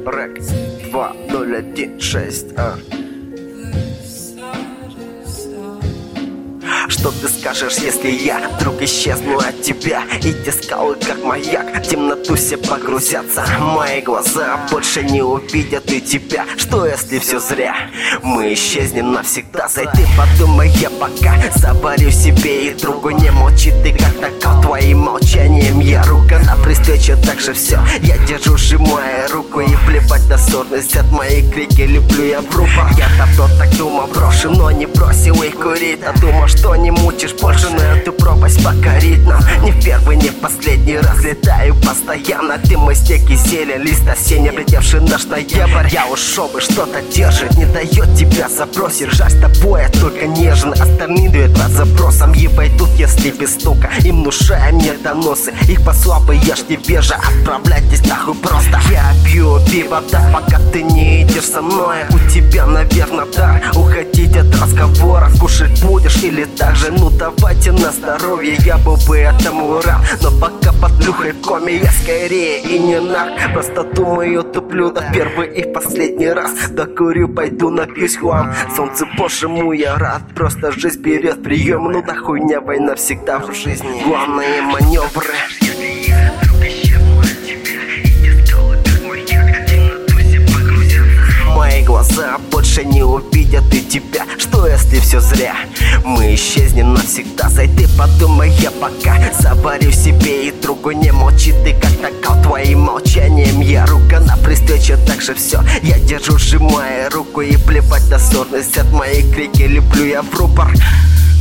Рэк 2016. Что ты скажешь, если я вдруг исчезну от тебя? Эти скалы, как маяк, в темноту все погрузятся. Мои глаза больше не увидят и тебя. Что если все зря? Мы исчезнем навсегда. Зай, ты подумай, я пока заварю себе и другу. Не молчи ты, как таков, твоим молчанием я рука на встрече, так же все. Я держу, сжимая руку, и плевать на сорность от моих крики. Люблю я в рупор. Я давно так думал, брошу, но не бросил их курить. А думал, что не мучишь больше, но эту пропасть покорить нам. Не в первый, не в последний раз летаю постоянно. Ты мой снег и зелень, лист осенний, облетевший наш ноябрь. Я ушел и что-то держит, не дает тебя забросить. Жаль, с тобой я только нежно, остальные дуют под запросом. И войдут, если без стука, им внушая мне доносы. Их послал бы я ж невежа, отправляйтесь нахуй просто. Я пью пиво, да, пока ты не идешь со мной. У тебя, наверное, дар уходить от разговоров. Кушать будешь или так же? Ну давайте на здоровье, я был бы этому рад. Но пока под плюхой в коме, я скорее и не нарк. Просто думаю, туплю до первый и последний раз. Докурю, пойду напьюсь хлам. Солнце божьему я рад. Просто жизнь берет прием. Ну да хуйня, война всегда в жизни. Главные маневры. Мои глаза больше не увидят и тебя. Что если все зря? Мы исчезнем навсегда. Зай, ты подумай, я пока заварю себе и другу. Не молчи ты, как таков, твоим молчанием я рука на встрече, так же все. Я держу, сжимая руку, и плевать на сорность от моих крики. Люблю я в рупор.